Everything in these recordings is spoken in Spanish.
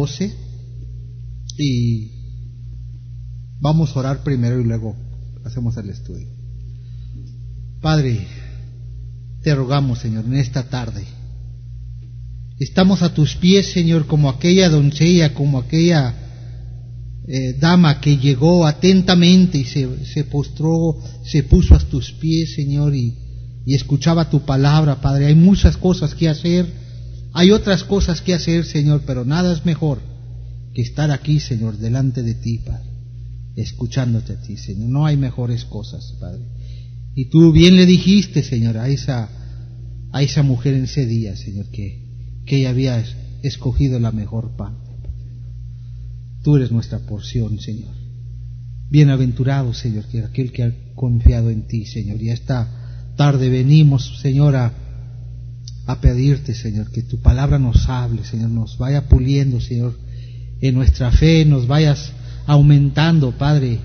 12 y vamos a orar primero y luego hacemos el estudio. Padre, te rogamos, Señor, en esta tarde. Estamos a tus pies, Señor, como aquella doncella, como aquella dama que llegó atentamente y se postró, se puso a tus pies, Señor, y escuchaba tu palabra, Padre. Hay muchas cosas que hacer, hay otras cosas que hacer, Señor, pero nada es mejor que estar aquí, Señor, delante de ti, Padre, escuchándote a ti, Señor. No hay mejores cosas, Padre. Y tú bien le dijiste, Señor, a esa mujer en ese día, Señor, que ella había escogido la mejor parte. Tú eres nuestra porción, Señor. Bienaventurado, Señor, que aquel que ha confiado en ti, Señor. Y esta tarde venimos, Señor, a pedirte, Señor, que tu palabra nos hable, Señor, nos vaya puliendo, Señor, en nuestra fe, nos vayas aumentando, Padre,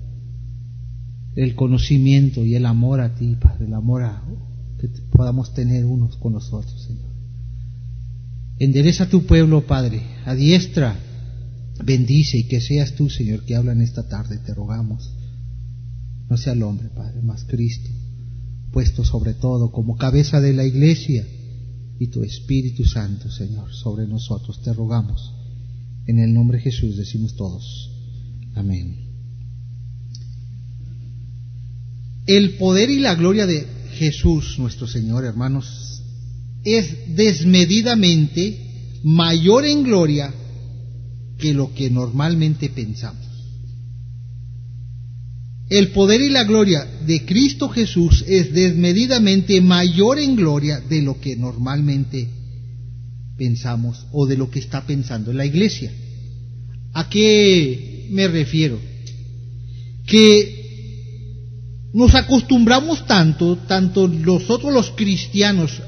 el conocimiento y el amor a ti, Padre, el amor que podamos tener unos con los otros, Señor. Endereza tu pueblo, Padre, adiestra, bendice, y que seas tú, Señor, que habla en esta tarde, te rogamos. No sea el hombre, Padre, mas Cristo, puesto sobre todo como cabeza de la iglesia, y tu Espíritu Santo, Señor, sobre nosotros, te rogamos. En el nombre de Jesús decimos todos, amén. El poder y la gloria de Jesús, nuestro Señor, hermanos, es desmedidamente mayor en gloria que lo que normalmente pensamos. El poder y la gloria de Cristo Jesús es desmedidamente mayor en gloria de lo que normalmente pensamos o de lo que está pensando la iglesia. ¿A qué me refiero? Que nos acostumbramos tanto nosotros los cristianos,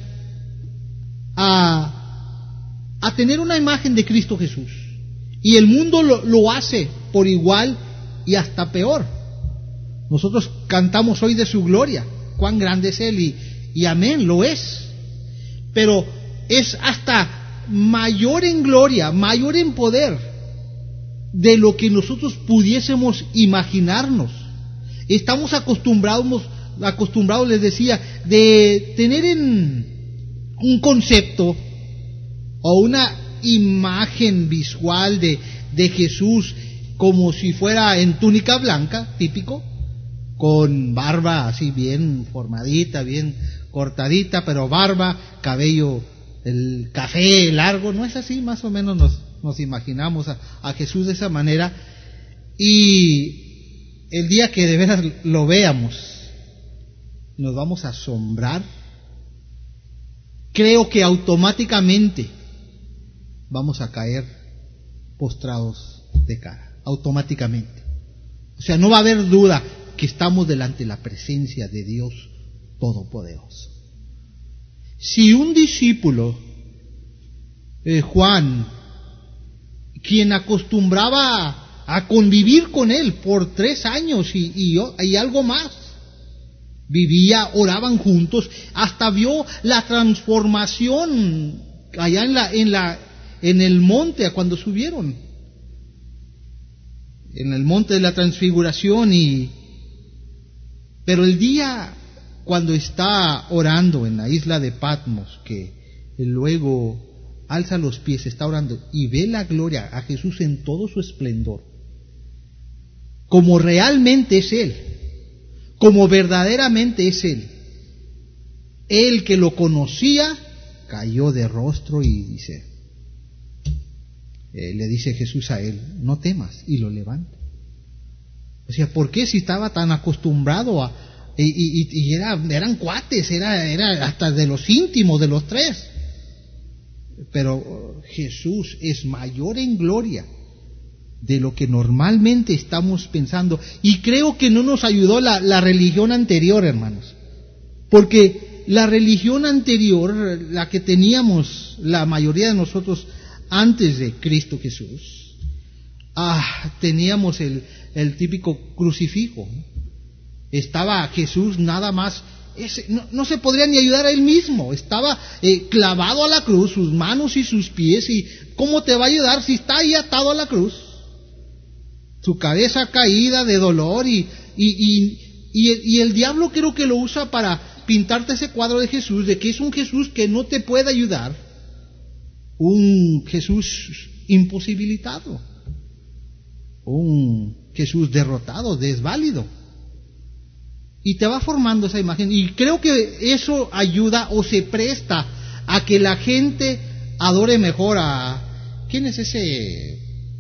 a tener una imagen de Cristo Jesús, y el mundo lo hace por igual y hasta peor. Nosotros cantamos hoy de su gloria, cuán grande es Él, y amén, lo es, pero es hasta mayor en gloria, mayor en poder de lo que nosotros pudiésemos imaginarnos. Estamos acostumbrados, les decía, de tener en un concepto o una imagen visual de Jesús como si fuera en túnica blanca, típico, con barba así bien formadita, bien cortadita, pero barba, cabello, el café largo. ¿No es así? Más o menos nos imaginamos a Jesús de esa manera. Y el día que de veras lo veamos, nos vamos a asombrar. Creo que automáticamente vamos a caer postrados de cara, automáticamente. O sea, no va a haber duda que estamos delante de la presencia de Dios Todopoderoso. Si un discípulo, Juan, quien acostumbraba a convivir con él por 3 años y algo más, vivía, oraban juntos, hasta vio la transformación allá en el monte, cuando subieron, en el monte de la transfiguración. Pero el día cuando está orando en la isla de Patmos, que luego alza los pies, está orando y ve la gloria a Jesús en todo su esplendor, como realmente es Él, como verdaderamente es Él. Él que lo conocía cayó de rostro y le dice Jesús a él, no temas, y lo levanta. O sea, ¿por qué si estaba tan acostumbrado eran cuates, era hasta de los íntimos de los 3? Pero Jesús es mayor en gloria de lo que normalmente estamos pensando. Y creo que no nos ayudó la religión anterior, hermanos, porque la religión anterior, la que teníamos la mayoría de nosotros antes de Cristo Jesús, teníamos el típico crucifijo. Estaba Jesús nada más no se podría ni ayudar a él mismo. Estaba clavado a la cruz, sus manos y sus pies, y ¿cómo te va a ayudar si está ahí atado a la cruz? Su cabeza caída de dolor, y el diablo creo que lo usa para pintarte ese cuadro de Jesús, de que es un Jesús que no te puede ayudar, un Jesús imposibilitado, un Jesús derrotado, desválido. Y te va formando esa imagen, y creo que eso ayuda o se presta a que la gente adore mejor a... ¿Quién es ese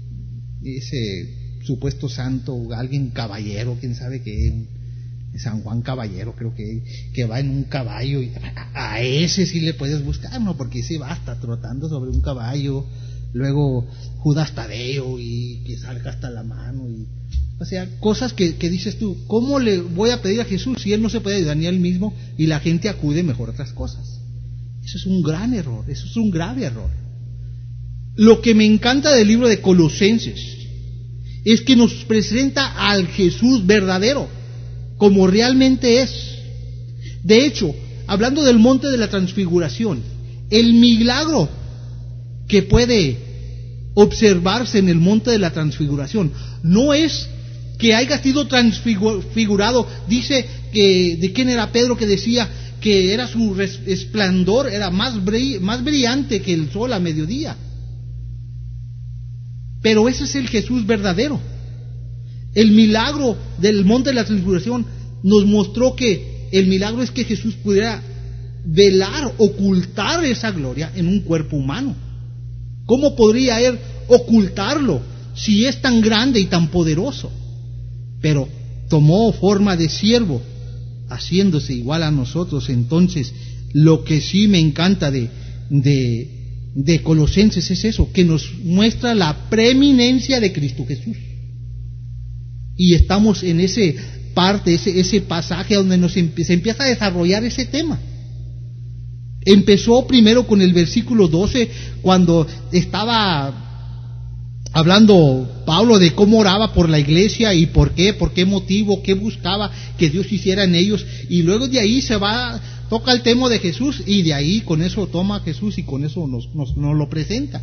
supuesto santo? Alguien caballero, quién sabe qué, San Juan Caballero, creo que va en un caballo, y a ese sí le puedes buscar, ¿no? Porque ese va hasta trotando sobre un caballo. Luego Judas Tadeo, y que salga hasta la mano, y o sea, cosas que dices tú, ¿cómo le voy a pedir a Jesús si él no se puede ayudar ni a él mismo? Y la gente acude mejor a otras cosas. Eso es un gran error, eso es un grave error. Lo que me encanta del libro de Colosenses es que nos presenta al Jesús verdadero, como realmente es. De hecho, hablando del monte de la transfiguración, el milagro que puede observarse en el monte de la transfiguración no es que haya sido transfigurado. Dice que, ¿de quién era Pedro que decía que era su resplandor, era más brillante que el sol a mediodía? Pero ese es el Jesús verdadero. El milagro del monte de la transfiguración nos mostró que el milagro es que Jesús pudiera velar, ocultar esa gloria en un cuerpo humano. ¿Cómo podría él ocultarlo si es tan grande y tan poderoso? Pero tomó forma de siervo, haciéndose igual a nosotros. Entonces, lo que sí me encanta de Colosenses es eso, que nos muestra la preeminencia de Cristo Jesús. Y estamos en ese pasaje donde se empieza a desarrollar ese tema. Empezó primero con el versículo 12, cuando estaba hablando Pablo de cómo oraba por la iglesia y por qué motivo, qué buscaba que Dios hiciera en ellos, y luego de ahí toca el tema de Jesús, y de ahí con eso toma Jesús y con eso nos lo presenta.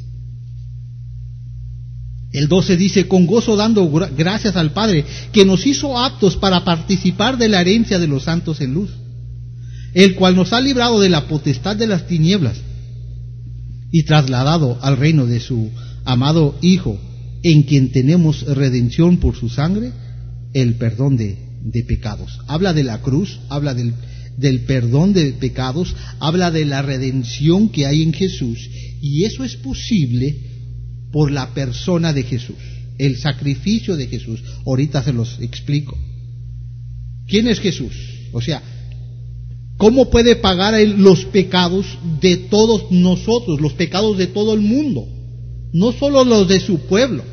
El 12 dice: con gozo dando gracias al Padre, que nos hizo aptos para participar de la herencia de los santos en luz, el cual nos ha librado de la potestad de las tinieblas y trasladado al reino de su amado Hijo, en quien tenemos redención por su sangre, el perdón de pecados. Habla de la cruz, habla del perdón de pecados, habla de la redención que hay en Jesús, y eso es posible por la persona de Jesús, el sacrificio de Jesús. Ahorita se los explico. ¿Quién es Jesús? O sea, ¿cómo puede pagar él los pecados de todos nosotros, los pecados de todo el mundo? No solo los de su pueblo.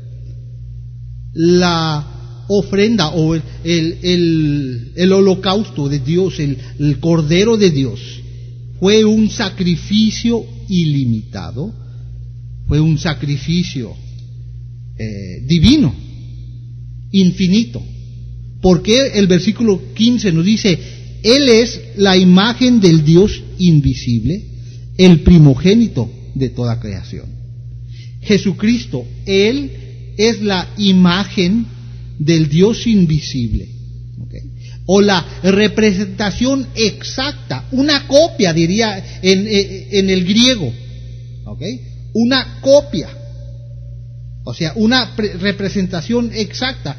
La ofrenda o el holocausto de Dios, el Cordero de Dios, fue un sacrificio ilimitado, fue un sacrificio divino, infinito. Porque el versículo 15 nos dice: Él es la imagen del Dios invisible, el primogénito de toda creación. Jesucristo, Él es la imagen del Dios invisible, ¿okay? O la representación exacta, una copia, diría en el griego, ¿okay? Una copia, o sea, una representación exacta.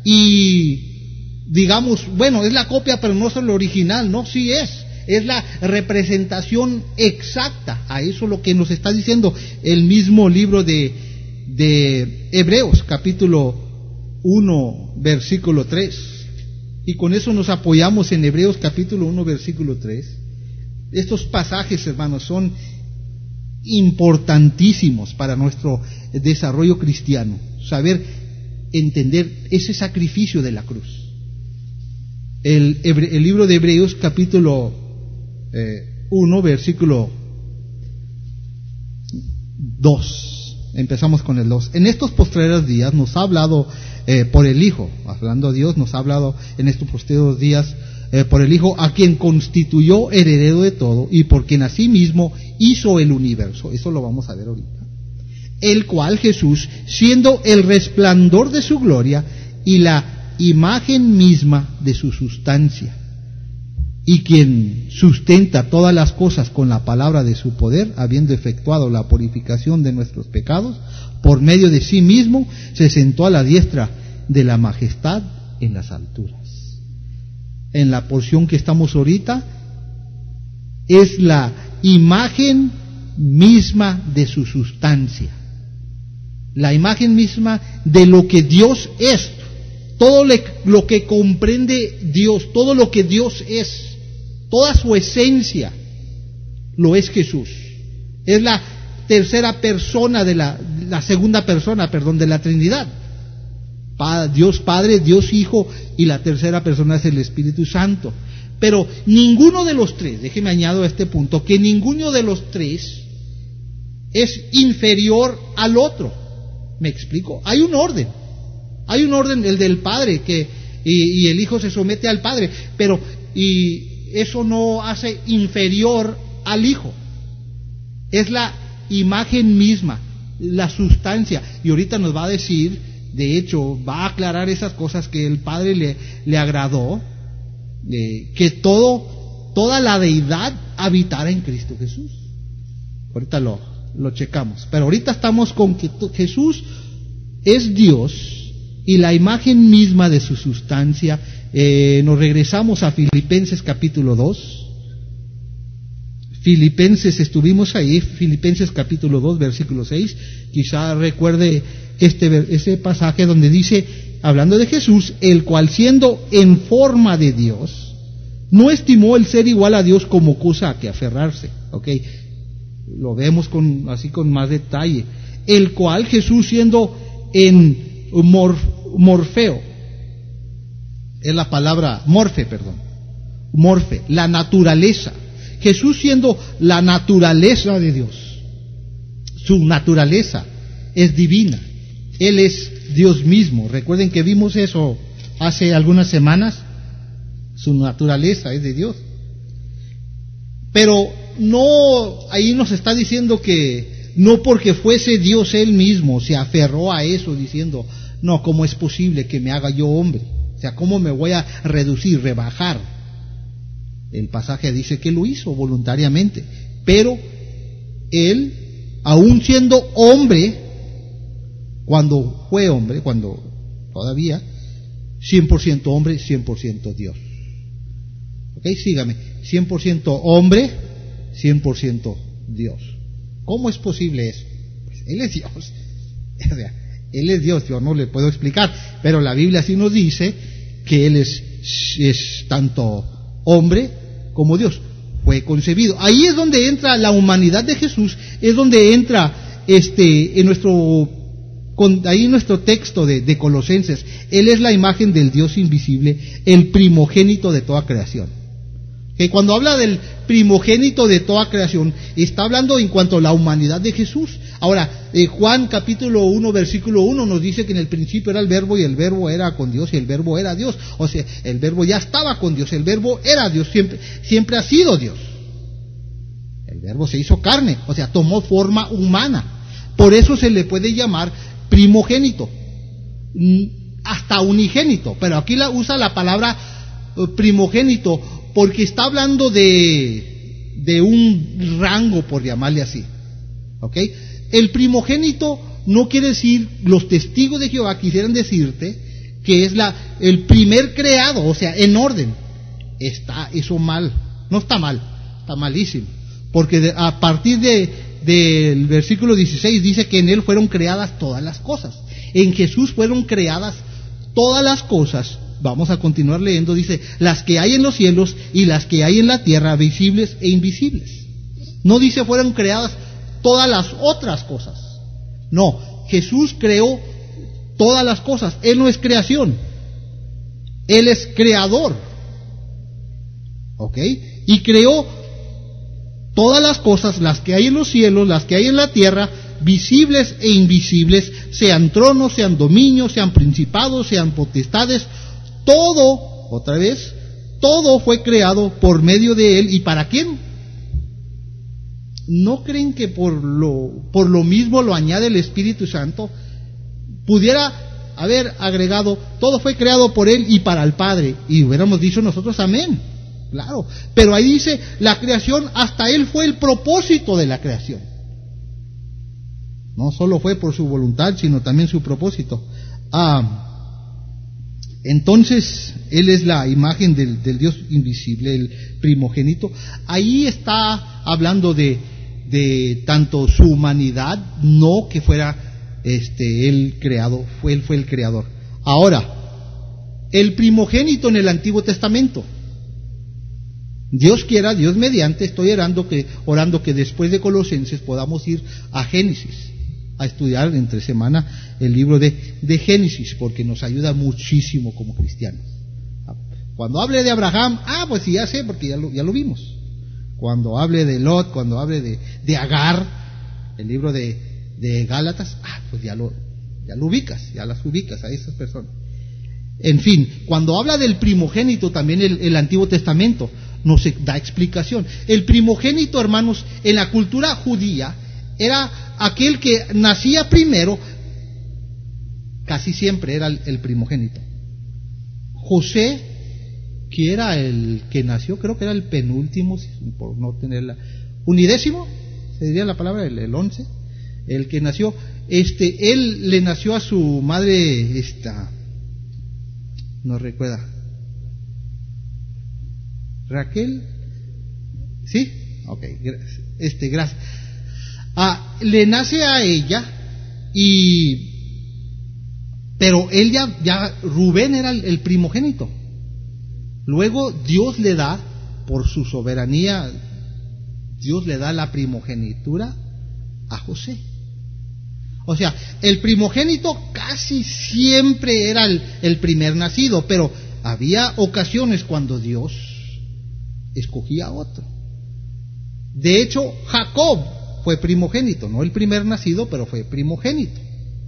Y digamos, bueno, es la copia pero no es el original, no, sí es la representación exacta. A eso lo que nos está diciendo el mismo libro de Hebreos, capítulo 1, versículo 3. Y con eso nos apoyamos en Hebreos capítulo 1, versículo 3. Estos pasajes, hermanos, son importantísimos para nuestro desarrollo cristiano. Saber entender ese sacrificio de la cruz. El libro de Hebreos capítulo 1, versículo 2. Empezamos con el 2. En estos postreros días nos ha hablado por el Hijo, hablando a Dios, nos ha hablado en estos postreros días por el Hijo, a quien constituyó heredero de todo y por quien asimismo hizo el universo. Eso lo vamos a ver ahorita. El cual Jesús, siendo el resplandor de su gloria y la imagen misma de su sustancia, y quien sustenta todas las cosas con la palabra de su poder, habiendo efectuado la purificación de nuestros pecados, por medio de sí mismo, se sentó a la diestra de la majestad en las alturas. En la porción que estamos ahorita, es la imagen misma de su sustancia, la imagen misma de lo que Dios es, todo lo que comprende Dios, todo lo que Dios es, toda su esencia, lo es Jesús. Es la tercera persona de la segunda persona, de la Trinidad. Dios Padre, Dios Hijo, y la tercera persona es el Espíritu Santo. Pero ninguno de los tres, déjeme añado a este punto, que ninguno de los tres es inferior al otro. ¿Me explico? Hay un orden, el del Padre, y el Hijo se somete al Padre, pero eso no hace inferior al Hijo. Es la imagen misma, la sustancia. Y ahorita nos va a decir, de hecho, va a aclarar esas cosas que el Padre le agradó, que toda la deidad habitara en Cristo Jesús. Ahorita lo checamos. Pero ahorita estamos con que Jesús es Dios y la imagen misma de su sustancia. Nos regresamos a Filipenses capítulo 2. Filipenses, estuvimos ahí, Filipenses capítulo 2, versículo 6. Quizá recuerde ese pasaje donde dice, hablando de Jesús, el cual siendo en forma de Dios, no estimó el ser igual a Dios como cosa a que aferrarse. Okay, lo vemos con más detalle. El cual Jesús siendo en morfeo, es la palabra morfe, la naturaleza. Jesús siendo la naturaleza de Dios, su naturaleza es divina, Él es Dios mismo. Recuerden que vimos eso hace algunas semanas, su naturaleza es de Dios. Pero no, ahí nos está diciendo que no porque fuese Dios Él mismo se aferró a eso diciendo, no, ¿cómo es posible que me haga yo hombre? O sea, ¿cómo me voy a reducir, rebajar? El pasaje dice que lo hizo voluntariamente, pero Él, aún siendo hombre, cuando fue hombre, cuando todavía, 100% hombre, 100% Dios. Ok, sígame, 100% hombre, 100% Dios. ¿Cómo es posible eso? Pues Él es Dios. O sea, Él es Dios, yo no le puedo explicar, pero la Biblia sí nos dice que Él es tanto hombre como Dios. Fue concebido. Ahí es donde entra la humanidad de Jesús, es donde entra en nuestro texto de Colosenses. Él es la imagen del Dios invisible, el primogénito de toda creación. Que cuando habla del primogénito de toda creación, está hablando en cuanto a la humanidad de Jesús. Ahora, Juan capítulo 1, versículo 1 nos dice que en el principio era el Verbo y el Verbo era con Dios y el Verbo era Dios. O sea, el Verbo ya estaba con Dios, el Verbo era Dios, siempre ha sido Dios. El Verbo se hizo carne, o sea, tomó forma humana. Por eso se le puede llamar primogénito, hasta unigénito, pero aquí usa la palabra primogénito porque está hablando de un rango, por llamarle así. ¿Ok? El primogénito no quiere decir, los testigos de Jehová quisieran decirte que es el primer creado, o sea, en orden. Está eso mal, no está mal, está malísimo, porque a partir del versículo 16 dice que en Él fueron creadas todas las cosas. En Jesús fueron creadas todas las cosas. Vamos a continuar leyendo, dice, las que hay en los cielos y las que hay en la tierra, visibles e invisibles. No dice fueron creadas todas las otras cosas. No, Jesús creó todas las cosas. Él no es creación, Él es creador. ¿Ok? Y creó todas las cosas, las que hay en los cielos, las que hay en la tierra, visibles e invisibles, sean tronos, sean dominios, sean principados, sean potestades. Todo, otra vez, todo fue creado por medio de Él. ¿Y para quién? ¿No creen que por lo mismo lo añade el Espíritu Santo? Pudiera haber agregado, todo fue creado por Él y para el Padre, y hubiéramos dicho nosotros amén, claro, pero ahí dice, la creación, hasta Él fue el propósito de la creación. No solo fue por su voluntad, sino también su propósito. Entonces, Él es la imagen del Dios invisible, el primogénito. Ahí está hablando de tanto su humanidad, no que fuera Él creado, Él fue el creador. Ahora, el primogénito en el Antiguo Testamento. Dios quiera, Dios mediante, estoy orando que después de Colosenses podamos ir a Génesis, a estudiar entre semana el libro de Génesis, porque nos ayuda muchísimo como cristianos. Cuando hable de Abraham, pues sí, ya sé, porque ya lo vimos. Cuando hable de Lot, cuando hable de Agar, el libro de Gálatas, pues ya lo ubicas, ya las ubicas a esas personas. En fin, cuando habla del primogénito también el Antiguo Testamento nos da explicación. El primogénito, hermanos, en la cultura judía era aquel que nacía primero, casi siempre era el primogénito. José, que era el que nació, creo que era el penúltimo, por no tener unidécimo, se diría la palabra, el 11, el que nació, él le nació a su madre, no recuerda, Raquel, ¿sí? Ok, gracias. Le nace a ella, pero él ya Rubén era el primogénito. Luego Dios le da, por su soberanía, Dios le da la primogenitura a José. O sea, el primogénito casi siempre era el primer nacido, pero había ocasiones cuando Dios escogía a otro. De hecho, Jacob fue primogénito, no el primer nacido, pero fue primogénito.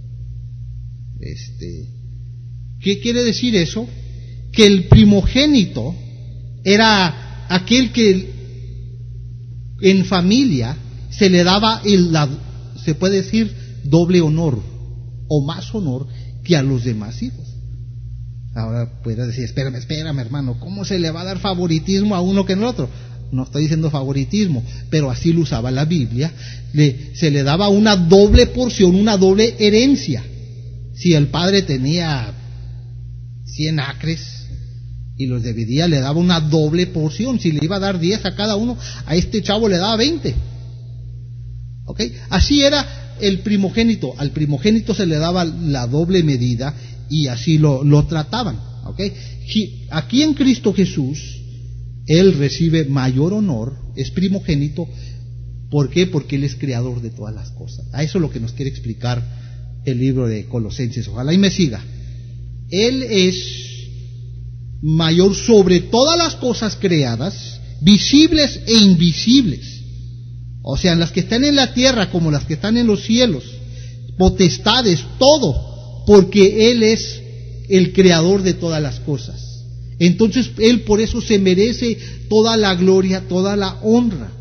¿Qué quiere decir eso? Que el primogénito era aquel que en familia se le daba se puede decir, doble honor o más honor que a los demás hijos. Ahora puedes decir, espérame hermano, ¿cómo se le va a dar favoritismo a uno que al otro? No estoy diciendo favoritismo, pero así lo usaba la Biblia. Se le daba una doble porción, una doble herencia. Si el padre tenía 100 acres y los dividía, le daba una doble porción. Si le iba a dar 10 a cada uno, a este chavo le daba 20. ¿Ok? Así era el primogénito. Al primogénito se le daba la doble medida y así lo trataban. ¿Ok? Aquí en Cristo Jesús, Él recibe mayor honor, es primogénito. ¿Por qué? Porque Él es creador de todas las cosas. A eso es lo que nos quiere explicar el libro de Colosenses. Ojalá y me siga. Él es mayor sobre todas las cosas creadas, visibles e invisibles. O sea, las que están en la tierra como las que están en los cielos, potestades, todo, porque Él es el creador de todas las cosas. Entonces Él por eso se merece toda la gloria, toda la honra.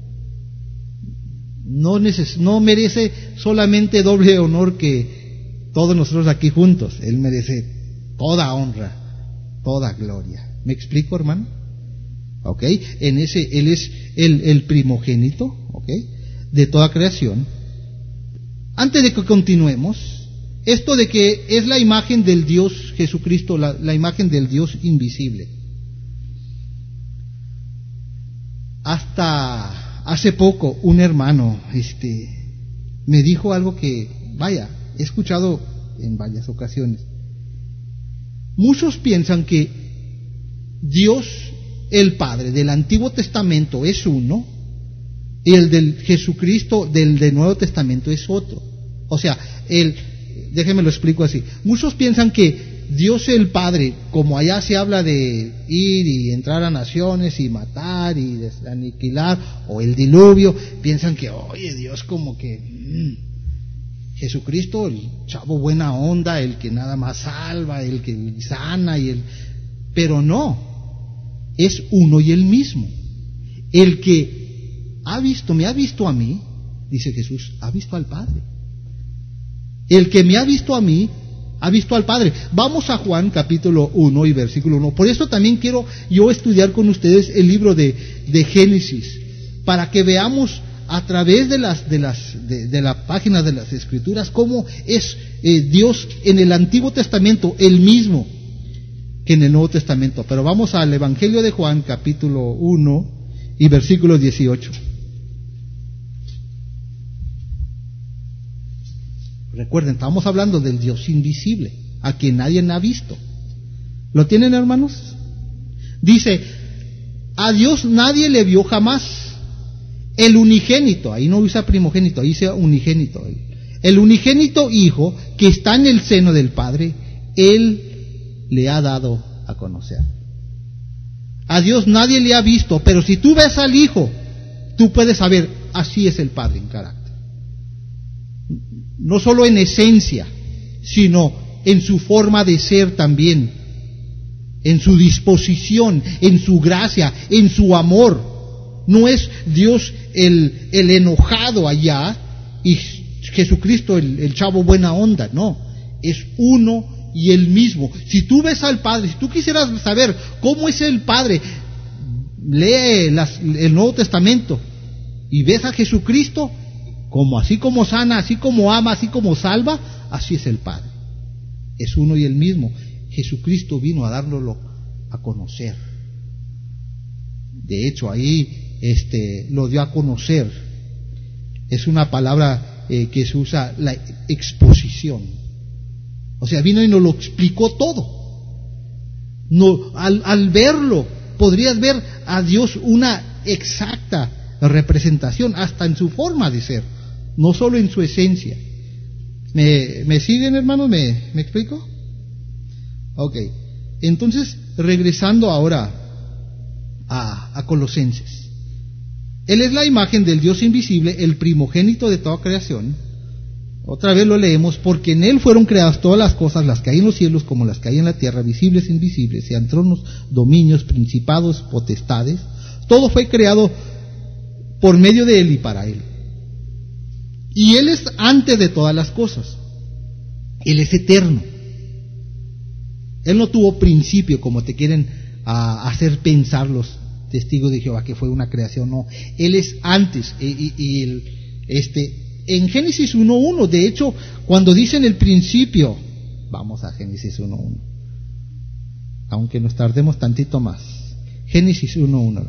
No merece solamente doble honor que todos nosotros aquí juntos. Él merece toda honra, toda gloria. ¿Me explico, hermano? ¿Ok? Él es el primogénito, ¿ok?, de toda creación. Antes de que continuemos, esto de que es la imagen del Dios Jesucristo, la imagen del Dios invisible. Hasta hace poco un hermano me dijo algo que, vaya, he escuchado en varias ocasiones. Muchos piensan que Dios, el Padre del Antiguo Testamento, es uno y el del Jesucristo del Nuevo Testamento es otro. O sea, déjenme lo explico así. Muchos piensan que Dios el Padre, como allá se habla de ir y entrar a naciones y matar y aniquilar, o el diluvio, piensan que, oye, Dios como que Jesucristo, el chavo buena onda, el que nada más salva, el que sana pero no. es uno y el mismo. El que me ha visto a mí, dice Jesús, ha visto al Padre. El que me ha visto a mí, ha visto al Padre. Vamos a Juan capítulo 1 y versículo 1. Por eso también quiero yo estudiar con ustedes el libro de Génesis, para que veamos a través de la página de las Escrituras cómo es Dios en el Antiguo Testamento el mismo que en el Nuevo Testamento. Pero vamos al Evangelio de Juan capítulo 1 y versículo 18. Recuerden, estamos hablando del Dios invisible, a quien nadie ha visto. ¿Lo tienen, hermanos? Dice, a Dios nadie le vio jamás. El unigénito, ahí no usa primogénito, ahí dice unigénito. El unigénito Hijo que está en el seno del Padre, Él le ha dado a conocer. A Dios nadie le ha visto, pero si tú ves al Hijo, tú puedes saber, así es el Padre en carácter. No solo en esencia, sino en su forma de ser también, en su disposición, en su gracia, en su amor. No es Dios el enojado allá y Jesucristo el chavo buena onda, no, es uno y el mismo. Si tú ves al Padre, si tú quisieras saber cómo es el Padre, lee el Nuevo Testamento y ves a Jesucristo, así como sana, así como ama, así como salva, así es el Padre. Es uno y el mismo. Jesucristo vino a dárnoslo a conocer. De hecho, ahí lo dio a conocer. Es una palabra que se usa, la exposición. O sea, vino y nos lo explicó todo. No, al verlo, podrías ver a Dios una exacta representación, hasta en su forma de ser, no solo en su esencia. ¿Me siguen, hermanos? ¿Me explico? Ok. Entonces, regresando ahora a Colosenses. Él es la imagen del Dios invisible, el primogénito de toda creación. Otra vez lo leemos, porque en Él fueron creadas todas las cosas, las que hay en los cielos como las que hay en la tierra, visibles e invisibles, sean tronos, dominios, principados, potestades. Todo fue creado por medio de Él y para Él. Y Él es antes de todas las cosas. Él es eterno. Él no tuvo principio, como te quieren hacer pensar los testigos de Jehová, que fue una creación. No, Él es antes. En Génesis 1.1, de hecho, cuando dicen el principio, vamos a Génesis 1.1, aunque nos tardemos tantito más. Génesis 1.1.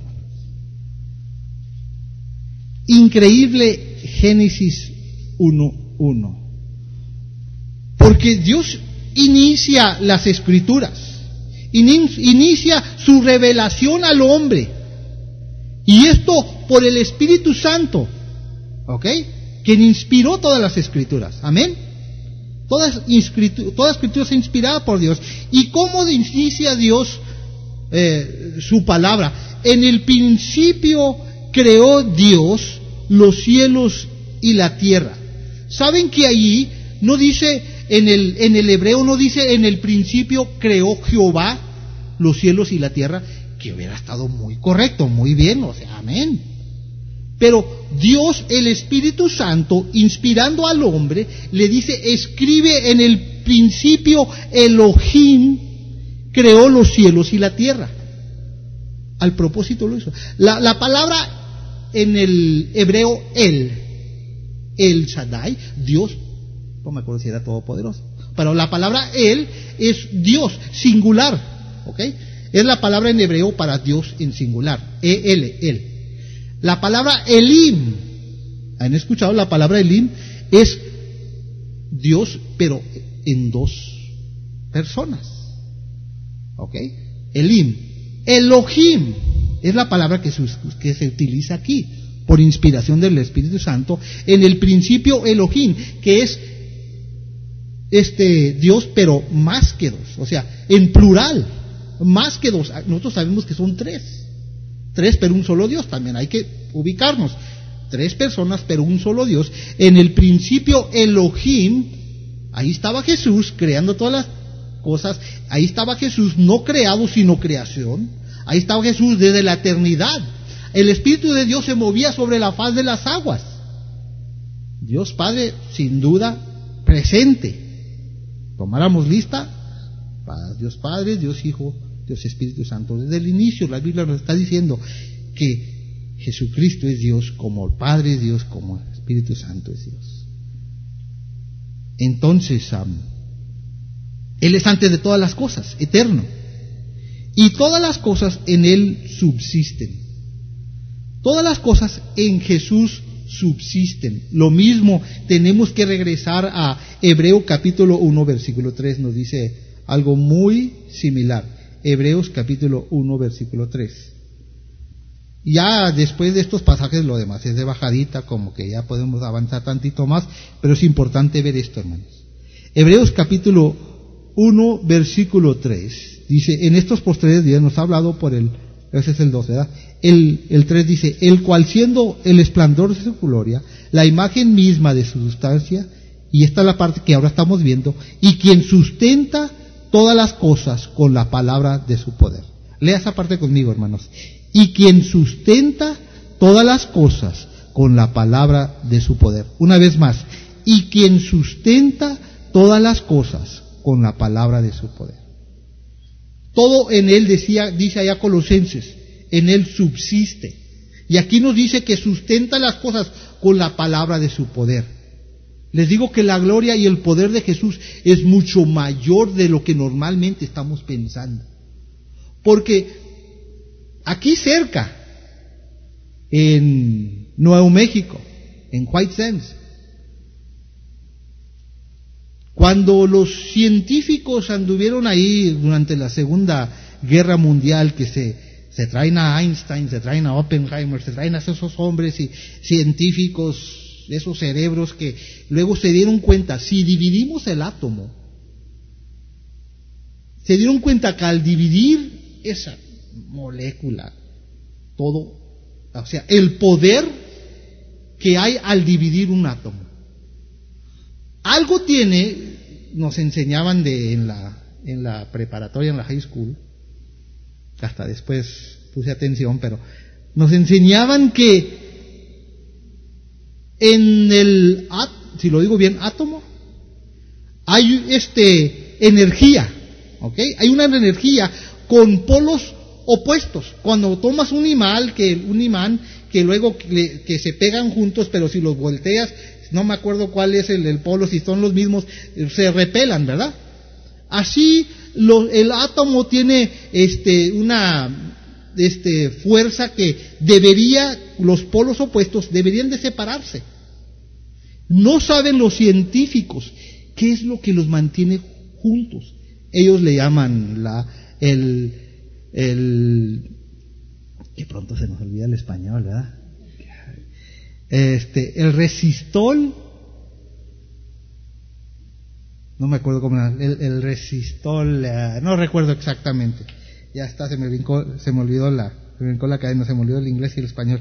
Increíble Génesis 1.1. Porque Dios inicia las Escrituras, inicia su revelación al hombre, y esto por el Espíritu Santo, ¿ok? Quien inspiró todas las Escrituras, amén. Toda Escritura es inspirada por Dios. ¿Y cómo inicia Dios su palabra? En el principio creó Dios los cielos y la tierra. ¿Saben que allí no dice, en el hebreo no dice en el principio creó Jehová los cielos y la tierra? Que hubiera estado muy correcto, muy bien, o sea, amén. Pero Dios, el Espíritu Santo, inspirando al hombre, le dice, escribe: en el principio Elohim creó los cielos y la tierra. Al propósito lo hizo. La palabra en el hebreo El Shaddai, Dios, no me acuerdo si era todopoderoso, pero la palabra El es Dios, singular, ¿ok? Es la palabra en hebreo para Dios en singular, El. La palabra Elim, ¿han escuchado? La palabra Elim es Dios, pero en dos personas, ¿ok? Elim. Elohim es la palabra que se utiliza aquí, por inspiración del Espíritu Santo. En el principio Elohim, que es Dios, pero más que dos, o sea, en plural, más que dos. Nosotros sabemos que son tres, pero un solo Dios, también hay que ubicarnos. Tres personas, pero un solo Dios. En el principio Elohim, ahí estaba Jesús creando todas las cosas. Ahí estaba Jesús, no creado sino creación. Ahí estaba Jesús desde la eternidad. El Espíritu de Dios se movía sobre la faz de las aguas. Dios Padre, sin duda, presente. Tomáramos lista para Dios Padre, Dios Hijo, Dios Espíritu Santo. Desde el inicio la Biblia nos está diciendo que Jesucristo es Dios, como el Padre es Dios, como el Espíritu Santo es Dios. Entonces, Él es antes de todas las cosas, eterno. Y todas las cosas en Él subsisten. Todas las cosas en Jesús subsisten. Lo mismo, tenemos que regresar a Hebreos capítulo 1, versículo 3, nos dice algo muy similar. Hebreos capítulo 1, versículo 3. Ya después de estos pasajes lo demás es de bajadita, como que ya podemos avanzar tantito más, pero es importante ver esto, hermanos. Hebreos capítulo 1, versículo 3, dice, en estos postreros días nos ha hablado por ese es el 2, ¿verdad? El 3 dice, el cual siendo el esplendor de su gloria, la imagen misma de su sustancia, y esta es la parte que ahora estamos viendo, y quien sustenta todas las cosas con la palabra de su poder. Lea esa parte conmigo, hermanos. Y quien sustenta todas las cosas con la palabra de su poder. Una vez más, y quien sustenta todas las cosas con la palabra de su poder. Todo en Él, dice allá Colosenses, en Él subsiste. Y aquí nos dice que sustenta las cosas con la palabra de su poder. Les digo que la gloria y el poder de Jesús es mucho mayor de lo que normalmente estamos pensando. Porque aquí cerca, en Nuevo México, en White Sands, cuando los científicos anduvieron ahí durante la Segunda Guerra Mundial, que se traen a Einstein, se traen a Oppenheimer, se traen a esos hombres y científicos, esos cerebros que luego se dieron cuenta, si dividimos el átomo, se dieron cuenta que al dividir esa molécula, todo, o sea, el poder que hay al dividir un átomo, algo tiene, nos enseñaban en la preparatoria, en la high school, hasta después puse atención, pero nos enseñaban que en el, si lo digo bien, átomo, hay energía, ¿ok? Hay una energía con polos opuestos. Cuando tomas un imán que luego que se pegan juntos, pero si los volteas, no me acuerdo cuál es el polo, si son los mismos, se repelan, ¿verdad? Así el átomo tiene una fuerza que los polos opuestos deberían de separarse. No saben los científicos qué es lo que los mantiene juntos. Ellos le llaman que pronto se nos olvida el español, ¿verdad? El resistol, no me acuerdo cómo era, el resistol, no recuerdo exactamente, ya está, se me olvidó la cadena, se me olvidó el inglés y el español,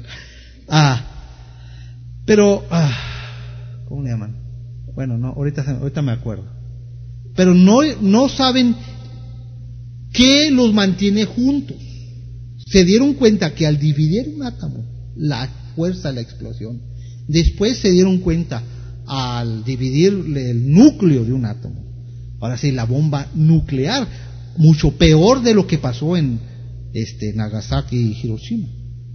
¿cómo le llaman? Bueno, no, ahorita me acuerdo, pero no saben qué los mantiene juntos. Se dieron cuenta que al dividir un átomo, la fuerza, la explosión. Después se dieron cuenta al dividir el núcleo de un átomo. Ahora sí, la bomba nuclear, mucho peor de lo que pasó en Nagasaki y Hiroshima.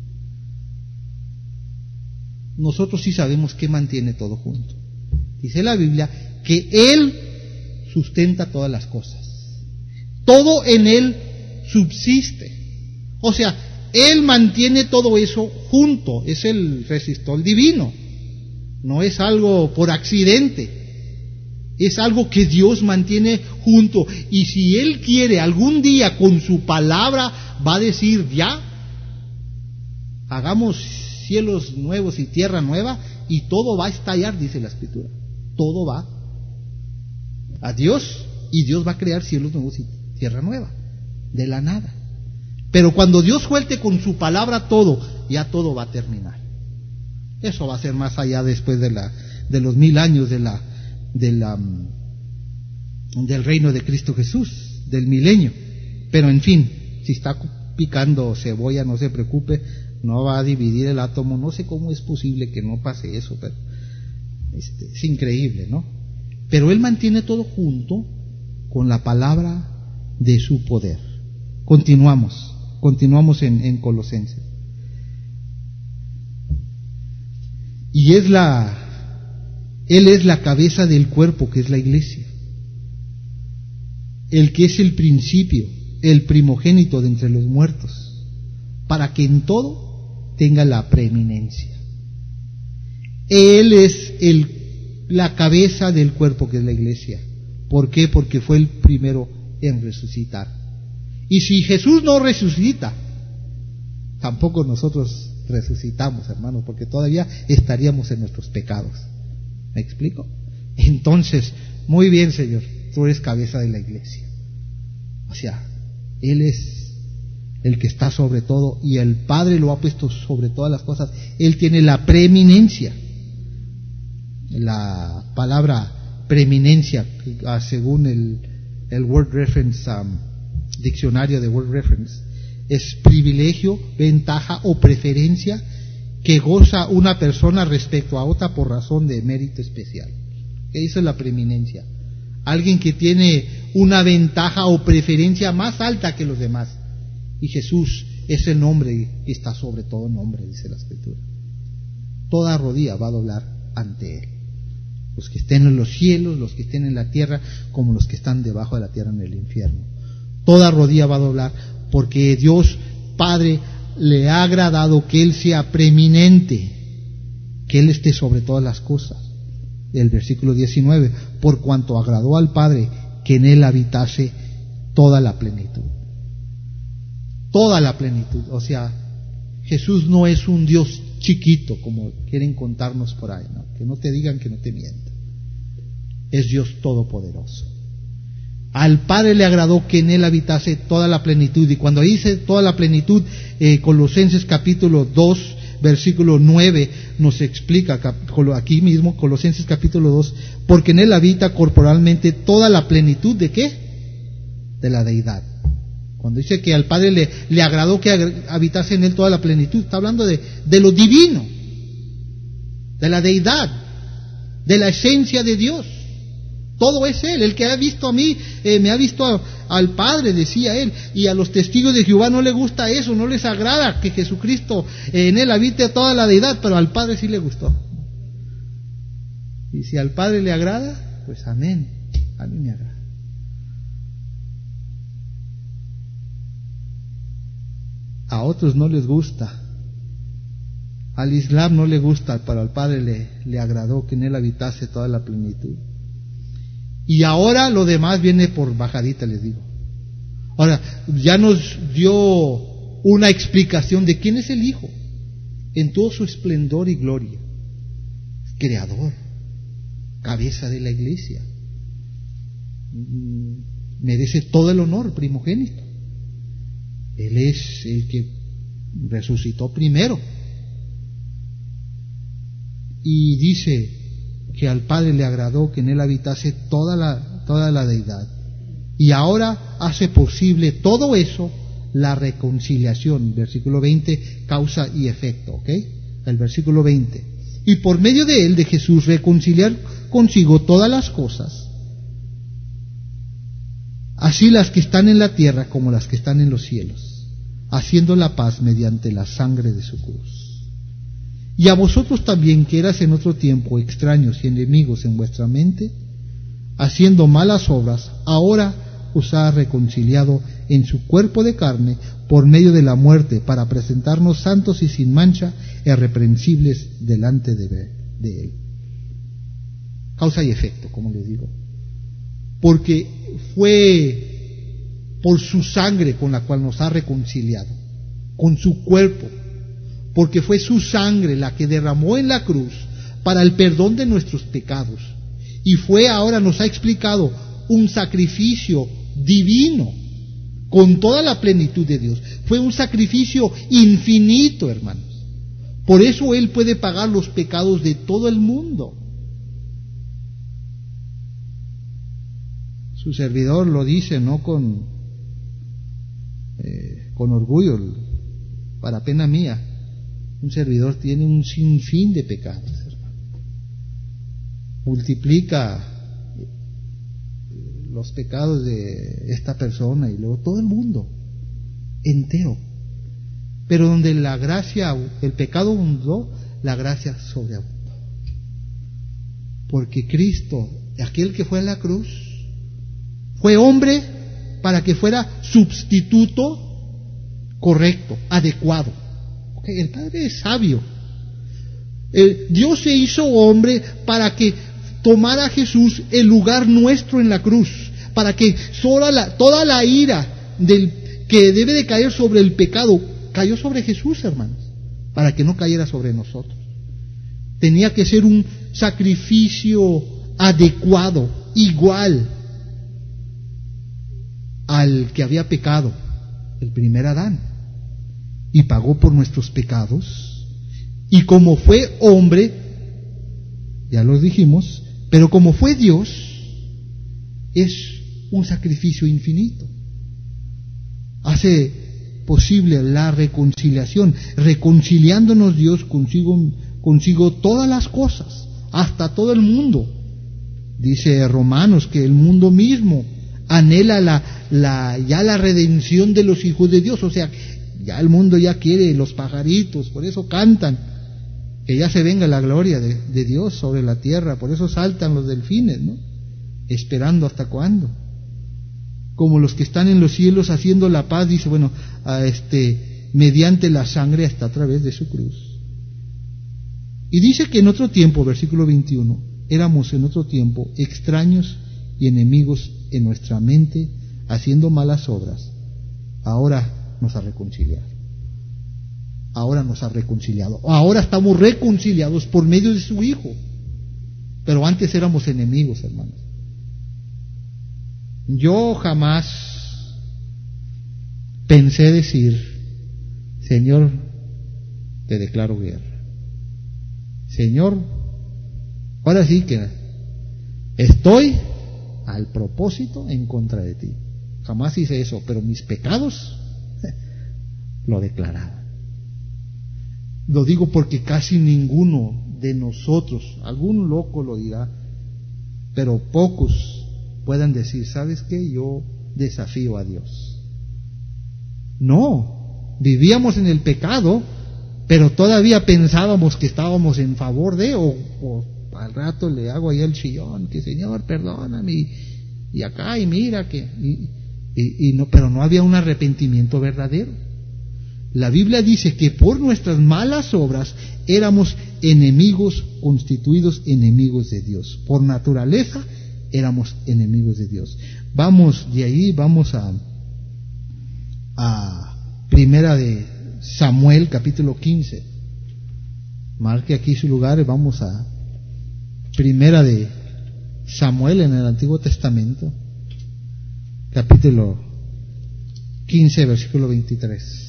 Nosotros sí sabemos qué mantiene todo junto. Dice la Biblia que Él sustenta todas las cosas. Todo en Él subsiste. O sea, Él mantiene todo eso junto, es el resistor divino, no es algo por accidente, es algo que Dios mantiene junto, y si Él quiere algún día con su palabra va a decir ya, hagamos cielos nuevos y tierra nueva, y todo va a estallar, dice la Escritura, todo va a Dios, y Dios va a crear cielos nuevos y tierra nueva, de la nada. Pero cuando Dios suelte con su palabra todo, ya todo va a terminar. Eso va a ser más allá después de los 1000 años del reino de Cristo Jesús, del milenio. Pero en fin, si está picando cebolla, no se preocupe, no va a dividir el átomo. No sé cómo es posible que no pase eso, pero es increíble, ¿no? Pero Él mantiene todo junto con la palabra de su poder. Continuamos en Colosenses. Y Él es la cabeza del cuerpo, que es la iglesia. El que es el principio, el primogénito de entre los muertos, para que en todo tenga la preeminencia. Él es la cabeza del cuerpo, que es la iglesia. ¿Por qué? Porque fue el primero en resucitar. Y si Jesús no resucita, tampoco nosotros resucitamos, hermanos, porque todavía estaríamos en nuestros pecados. ¿Me explico? Entonces, muy bien, Señor, tú eres cabeza de la iglesia. O sea, Él es el que está sobre todo, y el Padre lo ha puesto sobre todas las cosas. Él tiene la preeminencia. La palabra preeminencia, según el Word Reference, diccionario de Word Reference, es privilegio, ventaja o preferencia que goza una persona respecto a otra por razón de mérito especial. Eso es la preeminencia. Alguien que tiene una ventaja o preferencia más alta que los demás. Y Jesús es el nombre que está sobre todo nombre, dice la Escritura. Toda rodilla va a doblar ante Él. Los que estén en los cielos, los que estén en la tierra, como los que están debajo de la tierra en el infierno. Toda rodilla va a doblar, porque Dios Padre le ha agradado que Él sea preeminente, que Él esté sobre todas las cosas. El versículo 19, por cuanto agradó al Padre que en Él habitase toda la plenitud. Toda la plenitud. O sea, Jesús no es un Dios chiquito, como quieren contarnos por ahí, ¿no? Que no te digan, que no te mientan. Es Dios todopoderoso. Al Padre le agradó que en Él habitase toda la plenitud. Y cuando dice toda la plenitud, Colosenses capítulo 2, versículo 9, nos explica aquí mismo, Colosenses capítulo 2, porque en Él habita corporalmente toda la plenitud ¿de qué? De la deidad. Cuando dice que al Padre le agradó que habitase en Él toda la plenitud, está hablando de lo divino, de la deidad, de la esencia de Dios. Todo es Él. El que ha visto a mí, me ha visto al Padre, decía Él. Y a los testigos de Jehová no les gusta eso, no les agrada que Jesucristo en Él habite toda la deidad, pero al Padre sí le gustó. Y si al Padre le agrada, pues amén, a mí me agrada. A otros no les gusta. Al Islam no le gusta, pero al Padre le agradó que en Él habitase toda la plenitud. Y ahora lo demás viene por bajadita, les digo. Ahora, ya nos dio una explicación de quién es el Hijo en todo su esplendor y gloria. Creador, cabeza de la iglesia. Merece todo el honor, primogénito. Él es el que resucitó primero. Y dice que al Padre le agradó que en Él habitase toda la deidad. Y ahora hace posible todo eso, la reconciliación. Versículo 20, causa y efecto, ¿ok? El versículo 20. Y por medio de Él, de Jesús, reconciliar consigo todas las cosas, así las que están en la tierra como las que están en los cielos, haciendo la paz mediante la sangre de su cruz. Y a vosotros también, que eras en otro tiempo extraños y enemigos en vuestra mente, haciendo malas obras, ahora os ha reconciliado en su cuerpo de carne por medio de la muerte, para presentarnos santos y sin mancha, irreprensibles delante de Él. Causa y efecto, como les digo. Porque fue por su sangre con la cual nos ha reconciliado, con su cuerpo, porque fue su sangre la que derramó en la cruz para el perdón de nuestros pecados. Y fue, ahora nos ha explicado, un sacrificio divino, con toda la plenitud de Dios. Fue un sacrificio infinito, hermanos. Por eso Él puede pagar los pecados de todo el mundo. Su servidor lo dice, no con con orgullo, para pena mía, un servidor tiene un sinfín de pecados, hermano. Multiplica los pecados de esta persona y luego todo el mundo entero. Pero donde la gracia, el pecado abundó, la gracia sobreabundó. Porque Cristo, aquel que fue a la cruz, fue hombre para que fuera sustituto correcto, adecuado. Okay, el Padre es sabio. Dios se hizo hombre para que tomara a Jesús el lugar nuestro en la cruz, para que toda la ira que debe de caer sobre el pecado cayó sobre Jesús, hermanos, para que no cayera sobre nosotros. Tenía que ser un sacrificio adecuado, igual al que había pecado, el primer Adán, y pagó por nuestros pecados. Y como fue hombre, ya lo dijimos, pero como fue Dios, es un sacrificio infinito. Hace posible la reconciliación, reconciliándonos Dios consigo todas las cosas, hasta todo el mundo. Dice Romanos que el mundo mismo anhela ya la redención de los hijos de Dios. O sea, ya el mundo ya quiere, los pajaritos, por eso cantan, que ya se venga la gloria de Dios sobre la tierra. Por eso saltan los delfines, ¿no? Esperando hasta cuándo. Como los que están en los cielos haciendo la paz, dice, bueno, mediante la sangre hasta a través de su cruz. Y dice que en otro tiempo, versículo 21, éramos en otro tiempo extraños y enemigos en nuestra mente, haciendo malas obras. Ahora nos ha reconciliado. Ahora nos ha reconciliado. Ahora estamos reconciliados por medio de su Hijo. Pero antes éramos enemigos, hermanos. Yo jamás pensé decir, Señor, te declaro guerra. Señor, ahora sí que estoy al propósito en contra de ti. Jamás hice eso, pero mis pecados lo declaraba. Lo digo porque casi ninguno de nosotros, algún loco lo dirá, pero pocos puedan decir, ¿sabes qué? Yo desafío a Dios. No, vivíamos en el pecado, pero todavía pensábamos que estábamos en favor de, o al rato le hago ahí el chillón, que Señor, perdóname, y acá, y mira que, no, pero no había un arrepentimiento verdadero. La Biblia dice que por nuestras malas obras éramos enemigos, constituidos enemigos de Dios. Por naturaleza éramos enemigos de Dios. Vamos de ahí, vamos a Primera de Samuel, capítulo 15. Marque aquí su lugar y vamos a Primera de Samuel en el Antiguo Testamento, capítulo 15, versículo 23.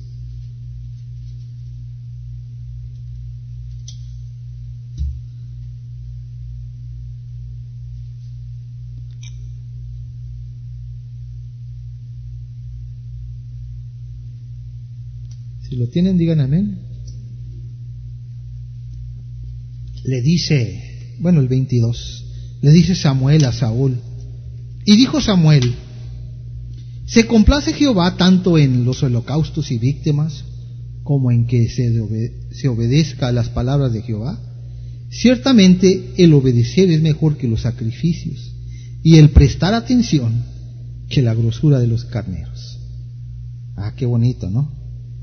Si lo tienen, digan amén. Le dice, bueno, el 22, le dice Samuel a Saúl, y dijo Samuel, ¿se complace Jehová tanto en los holocaustos y víctimas como en que se obedezca a las palabras de Jehová? Ciertamente el obedecer es mejor que los sacrificios, y el prestar atención que la grosura de los carneros. Ah, qué bonito, ¿no?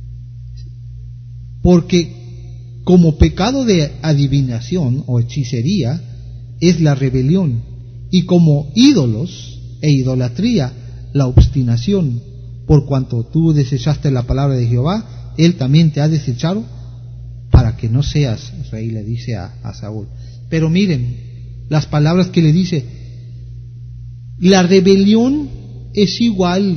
Porque como pecado de adivinación o hechicería es la rebelión, y como ídolos e idolatría la obstinación. Por cuanto tú desechaste la palabra de Jehová, él también te ha desechado para que no seas rey, le dice a Saúl. Pero miren las palabras que le dice. La rebelión es igual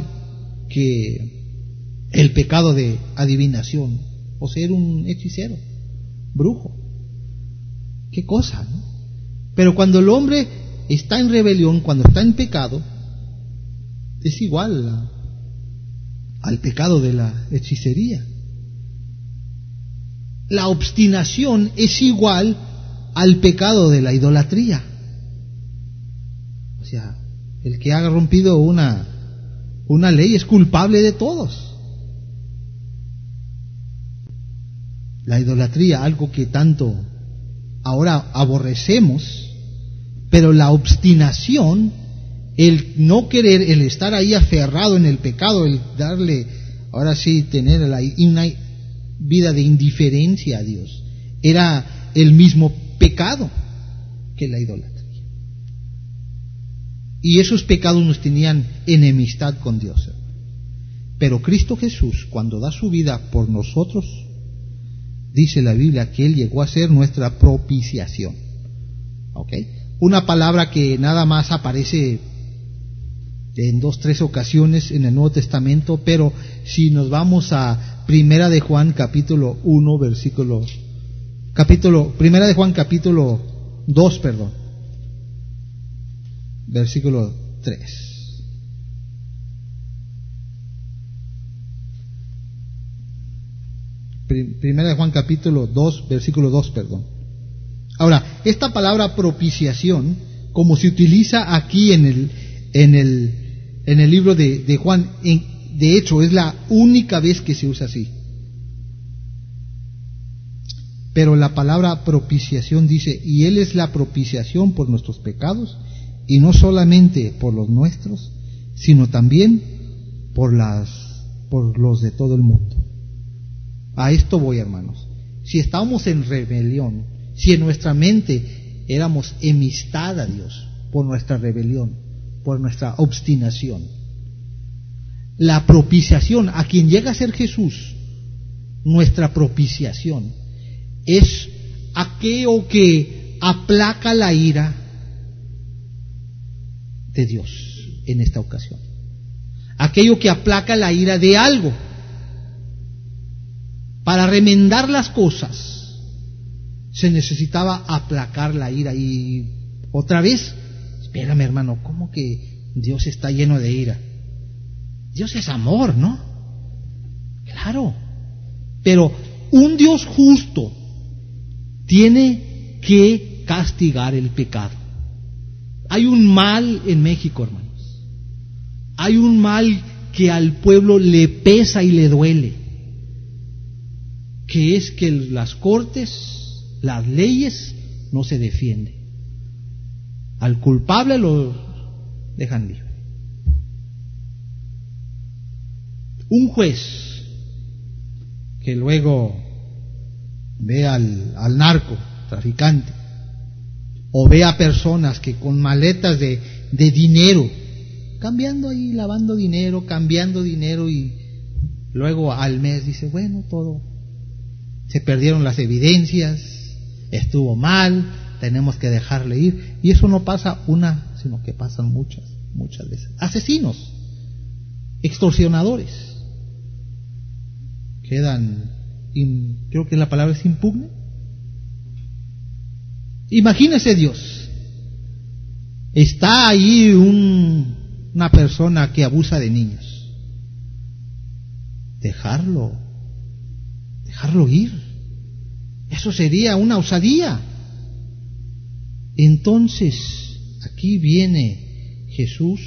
que el pecado de adivinación, o ser un hechicero, brujo. Qué cosa, ¿no? Pero cuando el hombre está en rebelión, cuando está en pecado, es igual al pecado de la hechicería. La obstinación es igual al pecado de la idolatría. O sea, el que ha rompido una ley es culpable de todos. La idolatría, algo que tanto ahora aborrecemos, pero la obstinación, el no querer, el estar ahí aferrado en el pecado, el darle, ahora sí, tener una vida de indiferencia a Dios, era el mismo pecado que la idolatría. Y esos pecados nos tenían enemistad con Dios. Pero Cristo Jesús, cuando da su vida por nosotros, dice la Biblia que Él llegó a ser nuestra propiciación. ¿Ok? Una palabra que nada más aparece en 2-3 ocasiones en el Nuevo Testamento, pero si nos vamos a Primera de Juan capítulo 2, versículo 3. Primera de Juan capítulo 2, versículo 2, Ahora, esta palabra propiciación, como se utiliza aquí en el libro de Juan, de hecho es la única vez que se usa así. Pero la palabra propiciación dice, y Él es la propiciación por nuestros pecados, y no solamente por los nuestros, sino también por los de todo el mundo. A esto voy, hermanos. Si estábamos en rebelión, si en nuestra mente éramos enemistad a Dios por nuestra rebelión, por nuestra obstinación, la propiciación, a quien llega a ser Jesús, nuestra propiciación, es aquello que aplaca la ira de Dios en esta ocasión. Aquello que aplaca la ira de algo. Para remendar las cosas se necesitaba aplacar la ira. Y otra vez, espérame, hermano, ¿cómo que Dios está lleno de ira? Dios es amor, ¿no? Claro. Pero un Dios justo tiene que castigar el pecado. Hay un mal en México, hermanos. Hay un mal que al pueblo le pesa y le duele, que es que las cortes, las leyes, no se defienden. Al culpable lo dejan libre. Un juez que luego ve al narco traficante, o ve a personas que con maletas de dinero, cambiando ahí, lavando dinero, cambiando dinero, y luego al mes dice, bueno, todo, se perdieron las evidencias, estuvo mal, tenemos que dejarle ir. Y eso no pasa una, sino que pasan muchas veces. Asesinos, extorsionadores, quedan, creo que la palabra es impugne. Imagínese Dios, está ahí una persona que abusa de niños, dejarlo ir, eso sería una osadía. Entonces aquí viene Jesús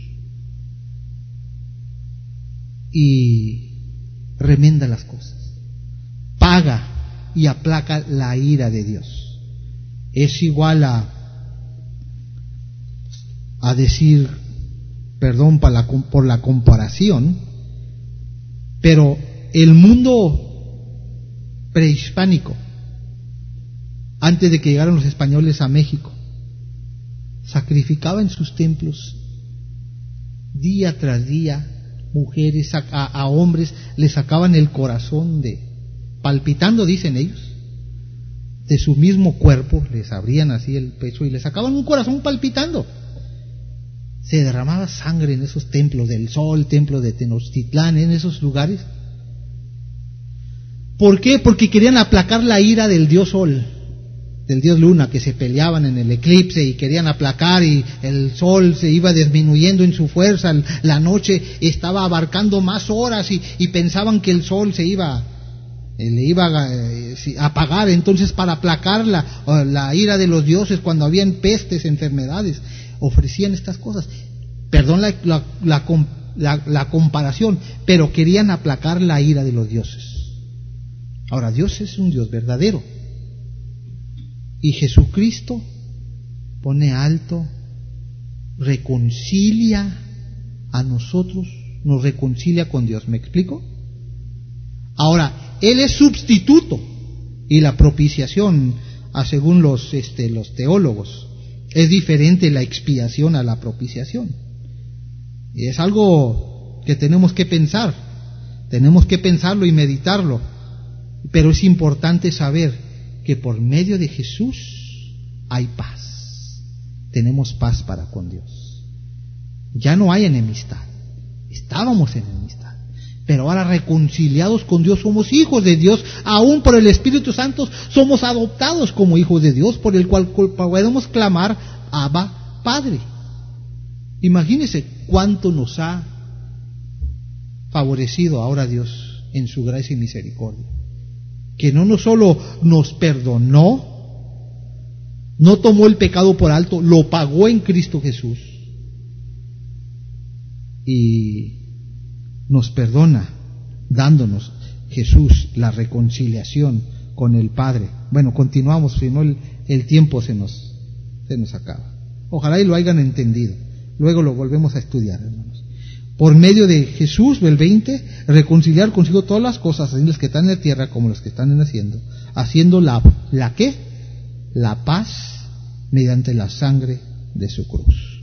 y remenda las cosas, paga y aplaca la ira de Dios. Es igual a decir, perdón por la comparación, pero el mundo prehispánico, antes de que llegaran los españoles a México, sacrificaba en sus templos día tras día, mujeres a hombres, les sacaban el corazón palpitando, dicen ellos, de su mismo cuerpo, les abrían así el pecho y les sacaban un corazón palpitando. Se derramaba sangre en esos templos del Sol, templo de Tenochtitlán, en esos lugares. ¿Por qué? Porque querían aplacar la ira del dios Sol. del dios Luna, que se peleaban en el eclipse y querían aplacar, y el sol se iba disminuyendo en su fuerza, la noche estaba abarcando más horas y pensaban que el sol le iba a apagar. Entonces, para aplacar la ira de los dioses, cuando habían pestes, enfermedades, ofrecían estas cosas. Perdón la comparación, pero querían aplacar la ira de los dioses. Ahora, Dios es un Dios verdadero, y Jesucristo pone alto, reconcilia a nosotros, nos reconcilia con Dios. ¿Me explico? Ahora, Él es sustituto, y la propiciación, según los teólogos, es diferente la expiación a la propiciación. Y es algo que tenemos que pensar, tenemos que pensarlo y meditarlo, pero es importante saber que por medio de Jesús hay paz. Tenemos paz para con Dios. Ya no hay enemistad. Estábamos en enemistad, pero ahora reconciliados con Dios, somos hijos de Dios. Aún por el Espíritu Santo somos adoptados como hijos de Dios, por el cual podemos clamar: Abba, Padre. Imagínense cuánto nos ha favorecido ahora Dios en su gracia y misericordia, que no solo nos perdonó, no tomó el pecado por alto, lo pagó en Cristo Jesús, y nos perdona, dándonos Jesús la reconciliación con el Padre. Bueno, continuamos, si no el tiempo se nos acaba. Ojalá y lo hayan entendido. Luego lo volvemos a estudiar, hermanos. Por medio de Jesús, el 20, reconciliar consigo todas las cosas, así las que están en la tierra como las que están en el cielo, haciendo la ¿qué? La paz mediante la sangre de su cruz.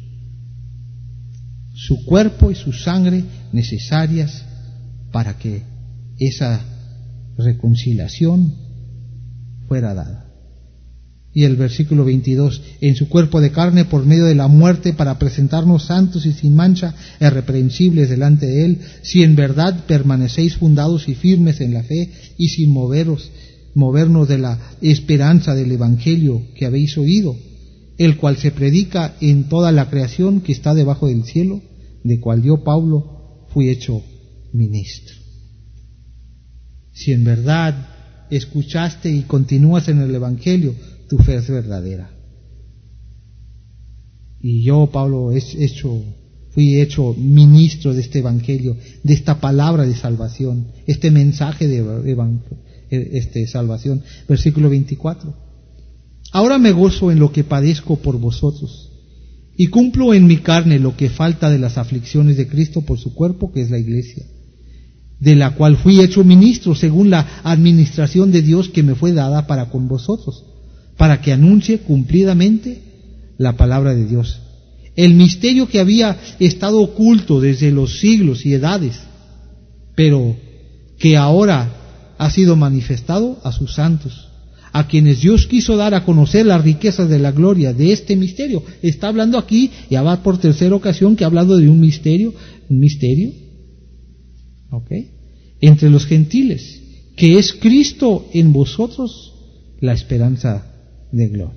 Su cuerpo y su sangre necesarias para que esa reconciliación fuera dada. Y el versículo 22, en su cuerpo de carne por medio de la muerte, para presentarnos santos y sin mancha, irreprensibles delante de Él, si en verdad permanecéis fundados y firmes en la fe, y sin movernos de la esperanza del Evangelio que habéis oído, el cual se predica en toda la creación que está debajo del cielo, de cual yo, Pablo, fui hecho ministro. Si en verdad escuchaste y continúas en el Evangelio, tu fe es verdadera. Y yo, Pablo, fui hecho ministro de este Evangelio, de esta palabra de salvación, este mensaje de salvación. Versículo 24. Ahora me gozo en lo que padezco por vosotros, y cumplo en mi carne lo que falta de las aflicciones de Cristo por su cuerpo, que es la iglesia, de la cual fui hecho ministro según la administración de Dios que me fue dada para con vosotros, para que anuncie cumplidamente la palabra de Dios, el misterio que había estado oculto desde los siglos y edades, pero que ahora ha sido manifestado a sus santos, a quienes Dios quiso dar a conocer las riquezas de la gloria de este misterio. Está hablando aquí, ya va por tercera ocasión que ha hablado de un misterio, entre los gentiles, que es Cristo en vosotros, la esperanza de gloria.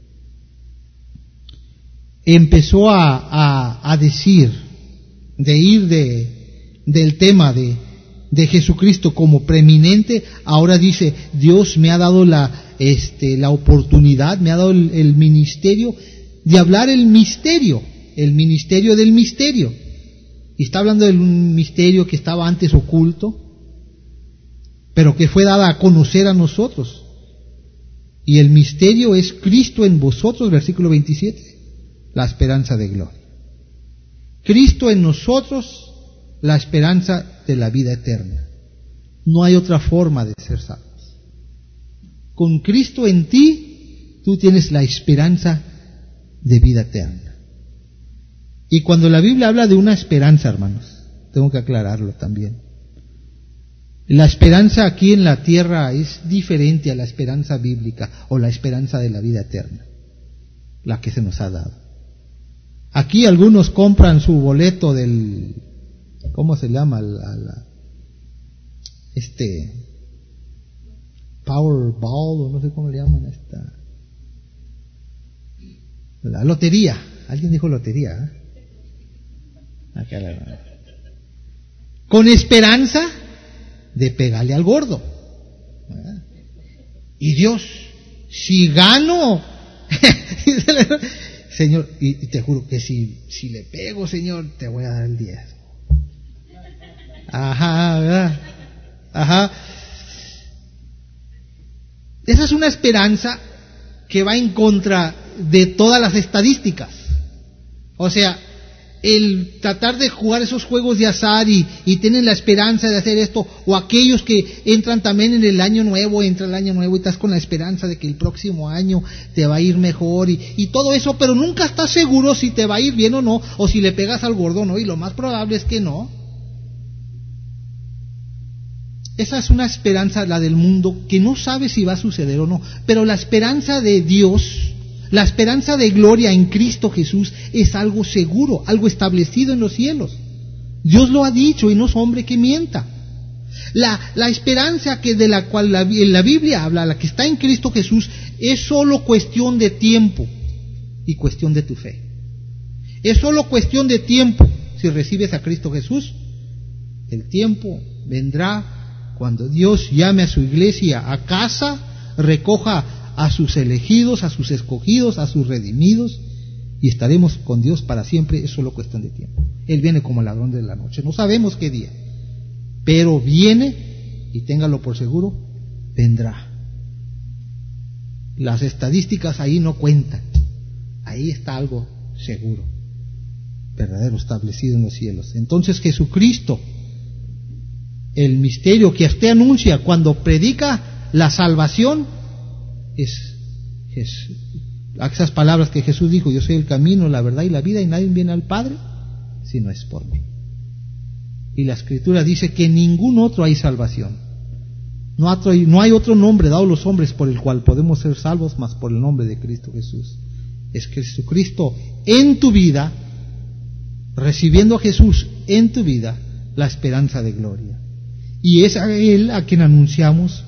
Empezó a decir, de ir del tema de Jesucristo como preeminente. Ahora dice: Dios me ha dado la oportunidad, me ha dado el ministerio de hablar el ministerio del misterio. Y está hablando de un misterio que estaba antes oculto, pero que fue dada a conocer a nosotros. Y el misterio es Cristo en vosotros, versículo 27, la esperanza de gloria. Cristo en nosotros, la esperanza de la vida eterna. No hay otra forma de ser salvos. Con Cristo en ti, tú tienes la esperanza de vida eterna. Y cuando la Biblia habla de una esperanza, hermanos, tengo que aclararlo también. La esperanza aquí en la tierra es diferente a la esperanza bíblica o la esperanza de la vida eterna, la que se nos ha dado. Aquí algunos compran su boleto del, ¿cómo se llama? Powerball, o no sé cómo le llaman La lotería. Alguien dijo lotería, con esperanza de pegarle al gordo. Y Dios, si gano, Señor, y te juro que si le pego, Señor, te voy a dar el 10. Ajá, ¿verdad? Ajá. Esa es una esperanza que va en contra de todas las estadísticas. O sea, el tratar de jugar esos juegos de azar y tienen la esperanza de hacer esto, o aquellos que entran también en el año nuevo, entra el año nuevo y estás con la esperanza de que el próximo año te va a ir mejor y todo eso, pero nunca estás seguro si te va a ir bien o no, o si le pegas al gordo o no, y lo más probable es que no. Esa es una esperanza, la del mundo, que no sabe si va a suceder o no, pero la esperanza de Dios, la esperanza de gloria en Cristo Jesús es algo seguro, algo establecido en los cielos. Dios lo ha dicho y no es hombre que mienta. La esperanza de la cual la Biblia habla, la que está en Cristo Jesús, es solo cuestión de tiempo y cuestión de tu fe. Es solo cuestión de tiempo. Si recibes a Cristo Jesús, el tiempo vendrá cuando Dios llame a su iglesia a casa, recoja a sus elegidos, a sus escogidos, a sus redimidos, y estaremos con Dios para siempre. Es solo cuestión de tiempo. Él viene como el ladrón de la noche. No sabemos qué día, pero viene, y téngalo por seguro, vendrá. Las estadísticas ahí no cuentan. Ahí está algo seguro, verdadero, establecido en los cielos. Entonces Jesucristo, el misterio que usted anuncia cuando predica la salvación, es esas palabras que Jesús dijo: yo soy el camino, la verdad y la vida, y nadie viene al Padre si no es por mí. Y la Escritura dice que en ningún otro hay salvación. No hay otro nombre dado a los hombres por el cual podemos ser salvos más por el nombre de Cristo Jesús. Es Jesucristo en tu vida, recibiendo a Jesús en tu vida, la esperanza de gloria. Y es a Él a quien anunciamos,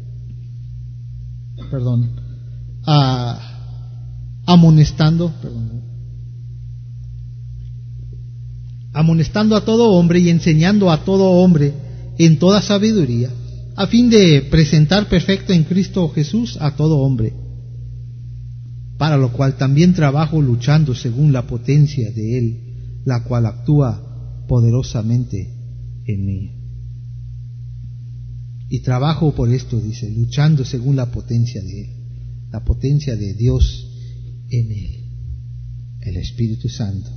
amonestando a todo hombre y enseñando a todo hombre en toda sabiduría, a fin de presentar perfecto en Cristo Jesús a todo hombre, para lo cual también trabajo luchando según la potencia de Él, la cual actúa poderosamente en mí. Y trabajo por esto, dice, luchando según la potencia de Él, la potencia de Dios en Él, el Espíritu Santo.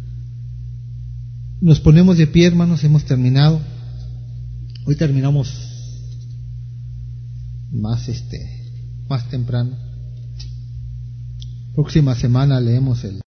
Nos ponemos de pie, hermanos, hemos terminado. Hoy terminamos más temprano. Próxima semana leemos el